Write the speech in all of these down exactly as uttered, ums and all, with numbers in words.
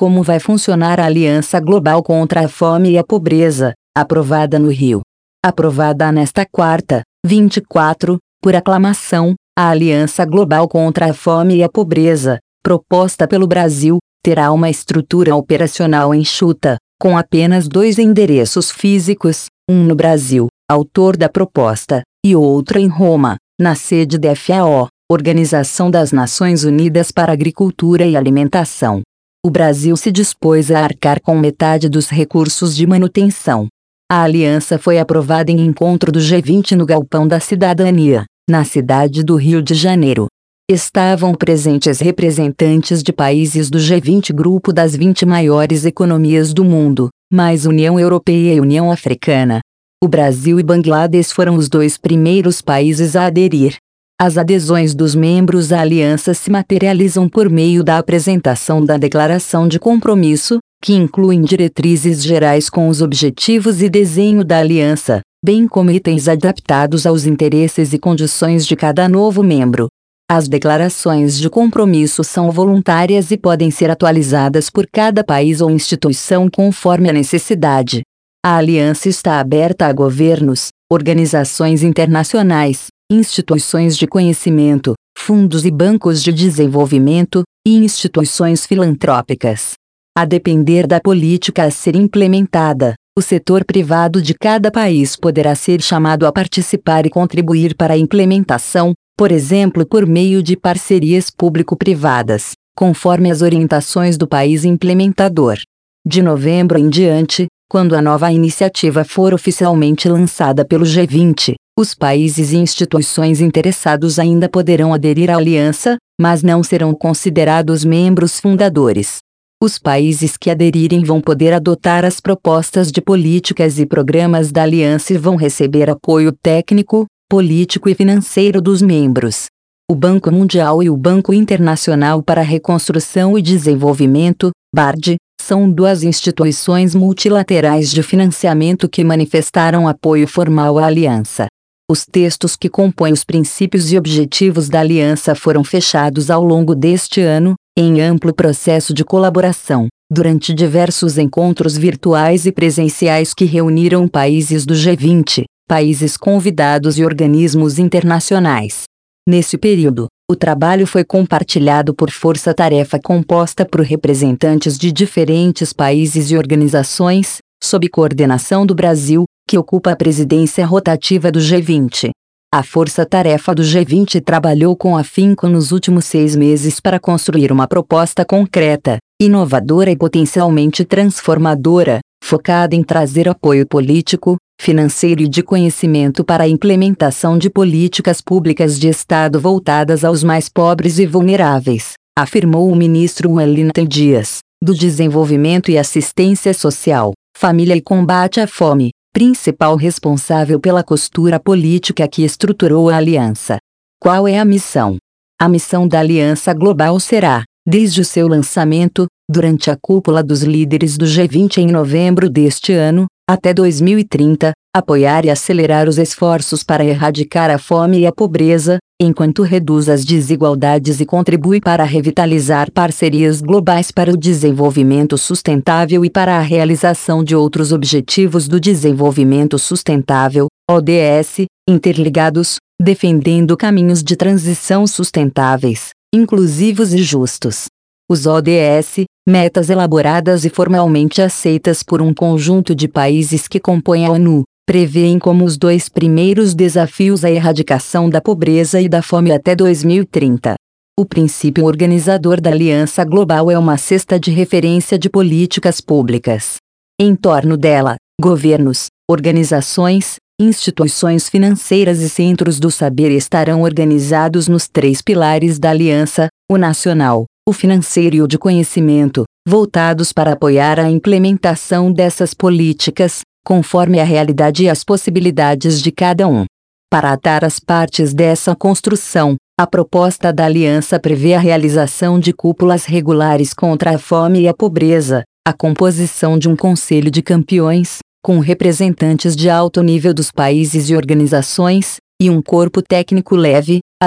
como vai funcionar a Aliança Global contra a Fome e a Pobreza, aprovada no Rio. Aprovada nesta quarta, vinte e quatro, por aclamação, a Aliança Global contra a Fome e a Pobreza, proposta pelo Brasil, terá uma estrutura operacional enxuta, com apenas dois endereços físicos, um no Brasil, autor da proposta, e outro em Roma, na sede da F A O, Organização das Nações Unidas para Agricultura e Alimentação. O Brasil se dispôs a arcar com metade dos recursos de manutenção. A aliança foi aprovada em encontro do G vinte no Galpão da Cidadania, na cidade do Rio de Janeiro. Estavam presentes representantes de países do G vinte, grupo das vinte maiores economias do mundo, mais União Europeia e União Africana. O Brasil e Bangladesh foram os dois primeiros países a aderir. As adesões dos membros à aliança se materializam por meio da apresentação da Declaração de Compromisso, que incluem diretrizes gerais com os objetivos e desenho da aliança, bem como itens adaptados aos interesses e condições de cada novo membro. As declarações de compromisso são voluntárias e podem ser atualizadas por cada país ou instituição conforme a necessidade. A aliança está aberta a governos, organizações internacionais, instituições de conhecimento, fundos e bancos de desenvolvimento, e instituições filantrópicas. A depender da política a ser implementada, o setor privado de cada país poderá ser chamado a participar e contribuir para a implementação, por exemplo por meio de parcerias público-privadas, conforme as orientações do país implementador. De novembro em diante, quando a nova iniciativa for oficialmente lançada pelo G vinte, os países e instituições interessados ainda poderão aderir à aliança, mas não serão considerados membros fundadores. Os países que aderirem vão poder adotar as propostas de políticas e programas da aliança e vão receber apoio técnico, político e financeiro dos membros. O Banco Mundial e o Banco Internacional para a Reconstrução e Desenvolvimento, B A R D, são duas instituições multilaterais de financiamento que manifestaram apoio formal à aliança. Os textos que compõem os princípios e objetivos da aliança foram fechados ao longo deste ano, em amplo processo de colaboração, durante diversos encontros virtuais e presenciais que reuniram países do G vinte, países convidados e organismos internacionais. Nesse período, o trabalho foi compartilhado por força-tarefa composta por representantes de diferentes países e organizações, sob coordenação do Brasil, que ocupa a presidência rotativa do G vinte. A força-tarefa do G vinte trabalhou com afinco nos últimos seis meses para construir uma proposta concreta, inovadora e potencialmente transformadora, focada em trazer apoio político, financeiro e de conhecimento para a implementação de políticas públicas de Estado voltadas aos mais pobres e vulneráveis, afirmou o ministro Wellington Dias, do Desenvolvimento e Assistência Social, Família e Combate à Fome, principal responsável pela costura política que estruturou a aliança. Qual é a missão? A missão da Aliança Global será, desde o seu lançamento, durante a cúpula dos líderes do G vinte em novembro deste ano, até dois mil e trinta, apoiar e acelerar os esforços para erradicar a fome e a pobreza, enquanto reduz as desigualdades e contribui para revitalizar parcerias globais para o desenvolvimento sustentável e para a realização de outros Objetivos do Desenvolvimento Sustentável, O D S, interligados, defendendo caminhos de transição sustentáveis, inclusivos e justos. Os O D S, metas elaboradas e formalmente aceitas por um conjunto de países que compõem a ONU, prevêem como os dois primeiros desafios a erradicação da pobreza e da fome até dois mil e trinta. O princípio organizador da Aliança Global é uma cesta de referência de políticas públicas. Em torno dela, governos, organizações, instituições financeiras e centros do saber estarão organizados nos três pilares da aliança: o nacional, o financeiro e o de conhecimento, voltados para apoiar a implementação dessas políticas, conforme a realidade e as possibilidades de cada um. Para atar as partes dessa construção, a proposta da aliança prevê a realização de cúpulas regulares contra a fome e a pobreza, a composição de um conselho de campeões, com representantes de alto nível dos países e organizações, e um corpo técnico leve, ágil,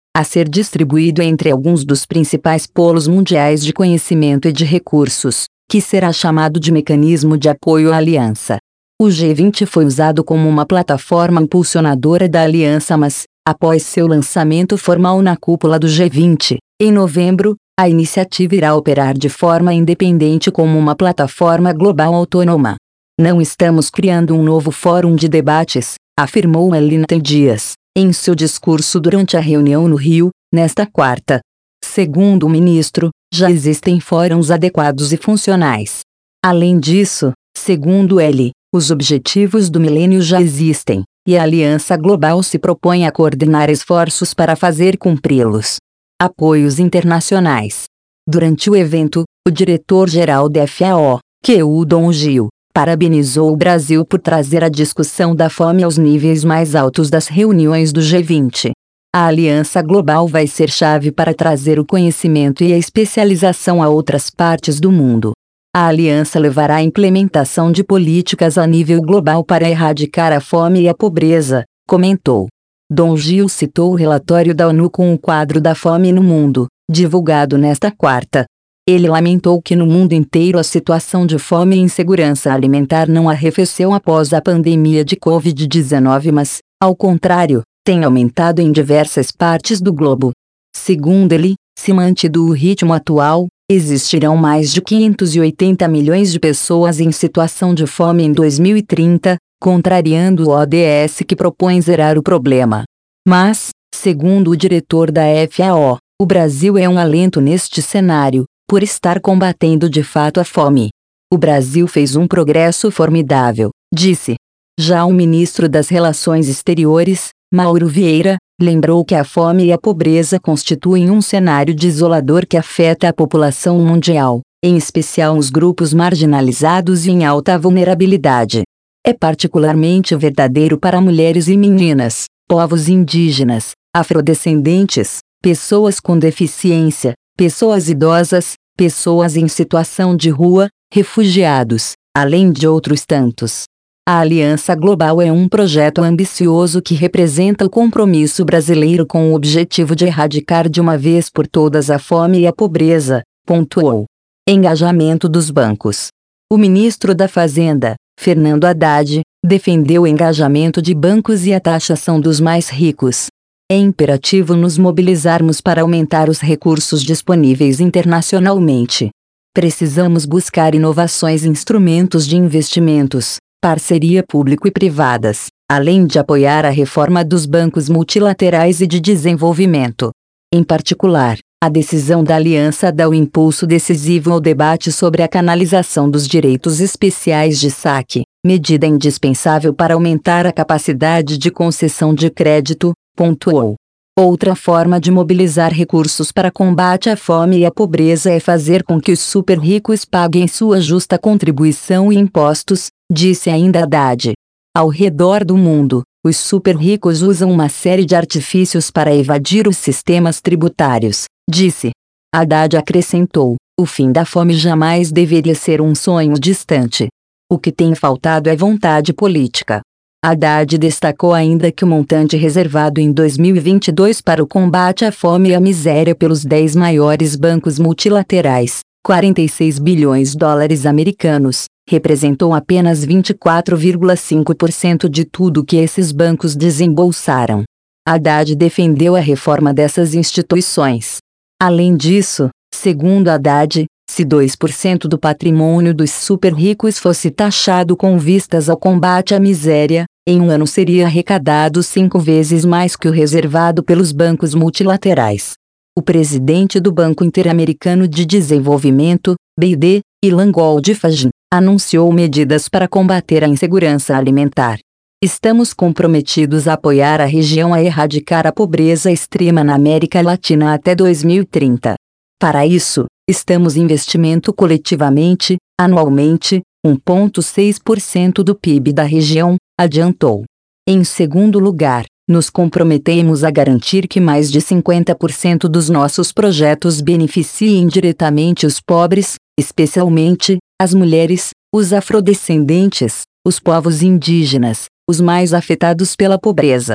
a ser distribuído entre alguns dos principais polos mundiais de conhecimento e de recursos, que será chamado de Mecanismo de Apoio à Aliança. O G vinte foi usado como uma plataforma impulsionadora da aliança, mas, após seu lançamento formal na cúpula do G vinte, em novembro, a iniciativa irá operar de forma independente como uma plataforma global autônoma. Não estamos criando um novo fórum de debates, afirmou Wellington Dias, em seu discurso durante a reunião no Rio, nesta quarta. Segundo o ministro, já existem fóruns adequados e funcionais. Além disso, segundo ele, os objetivos do milênio já existem, e a Aliança Global se propõe a coordenar esforços para fazer cumpri-los. Apoios internacionais. Durante o evento, o diretor-geral da F A O, Keul Dong-Gil, parabenizou o Brasil por trazer a discussão da fome aos níveis mais altos das reuniões do G vinte. A Aliança Global vai ser chave para trazer o conhecimento e a especialização a outras partes do mundo. A aliança levará à implementação de políticas a nível global para erradicar a fome e a pobreza, comentou. Dong-Gil citou o relatório da ONU com o quadro da fome no mundo, divulgado nesta quarta. Ele lamentou que no mundo inteiro a situação de fome e insegurança alimentar não arrefeceu após a pandemia de covid dezenove, mas, ao contrário, tem aumentado em diversas partes do globo. Segundo ele, se mantido o ritmo atual, existirão mais de quinhentos e oitenta milhões de pessoas em situação de fome em dois mil e trinta, contrariando o O D S que propõe zerar o problema. Mas, segundo o diretor da F A O, o Brasil é um alento neste cenário, por estar combatendo de fato a fome. O Brasil fez um progresso formidável, disse. Já o ministro das Relações Exteriores, Mauro Vieira, lembrou que a fome e a pobreza constituem um cenário desolador que afeta a população mundial, em especial os grupos marginalizados e em alta vulnerabilidade. É particularmente verdadeiro para mulheres e meninas, povos indígenas, afrodescendentes, pessoas com deficiência, pessoas idosas, pessoas em situação de rua, refugiados, além de outros tantos. A Aliança Global é um projeto ambicioso que representa o compromisso brasileiro com o objetivo de erradicar de uma vez por todas a fome e a pobreza, pontuou. Engajamento dos bancos. O ministro da Fazenda, Fernando Haddad, defendeu o engajamento de bancos e a taxação dos mais ricos. É imperativo nos mobilizarmos para aumentar os recursos disponíveis internacionalmente. Precisamos buscar inovações e instrumentos de investimentos, parceria público e privadas, além de apoiar a reforma dos bancos multilaterais e de desenvolvimento. Em particular, a decisão da aliança dá o impulso decisivo ao debate sobre a canalização dos direitos especiais de saque, medida indispensável para aumentar a capacidade de concessão de crédito, pontuou. Outra forma de mobilizar recursos para combate à fome e à pobreza é fazer com que os super ricos paguem sua justa contribuição e impostos, disse ainda Haddad. Ao redor do mundo, os super ricos usam uma série de artifícios para evadir os sistemas tributários, disse. Haddad acrescentou, o fim da fome jamais deveria ser um sonho distante. O que tem faltado é vontade política. Haddad destacou ainda que o montante reservado em dois mil e vinte e dois para o combate à fome e à miséria pelos dez maiores bancos multilaterais, quarenta e seis bilhões de dólares americanos, representou apenas vinte e quatro vírgula cinco por cento de tudo que esses bancos desembolsaram. Haddad defendeu a reforma dessas instituições. Além disso, segundo Haddad, se dois por cento do patrimônio dos super ricos fosse taxado com vistas ao combate à miséria, em um ano seria arrecadado cinco vezes mais que o reservado pelos bancos multilaterais. O presidente do Banco Interamericano de Desenvolvimento, B I D, Ilan Goldfarb, anunciou medidas para combater a insegurança alimentar. Estamos comprometidos a apoiar a região a erradicar a pobreza extrema na América Latina até dois mil e trinta. Para isso, estamos investimento coletivamente, anualmente, um vírgula seis por cento do P I B da região, adiantou. Em segundo lugar, nos comprometemos a garantir que mais de cinquenta por cento dos nossos projetos beneficiem diretamente os pobres, especialmente, as mulheres, os afrodescendentes, os povos indígenas, os mais afetados pela pobreza.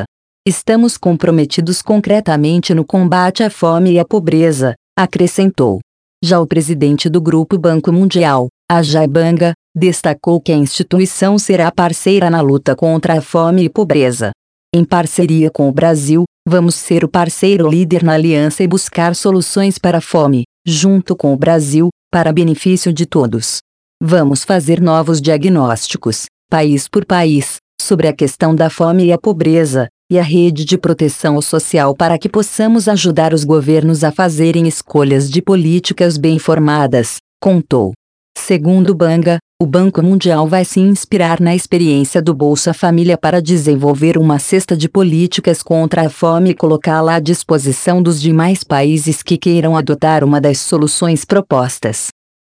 Estamos comprometidos concretamente no combate à fome e à pobreza, acrescentou. Já o presidente do Grupo Banco Mundial, Ajay Banga, destacou que a instituição será parceira na luta contra a fome e pobreza. Em parceria com o Brasil, vamos ser o parceiro líder na aliança e buscar soluções para a fome, junto com o Brasil, para benefício de todos. Vamos fazer novos diagnósticos, país por país, sobre a questão da fome e a pobreza, e a rede de proteção social para que possamos ajudar os governos a fazerem escolhas de políticas bem informadas, contou. Segundo Banga, o Banco Mundial vai se inspirar na experiência do Bolsa Família para desenvolver uma cesta de políticas contra a fome e colocá-la à disposição dos demais países que queiram adotar uma das soluções propostas.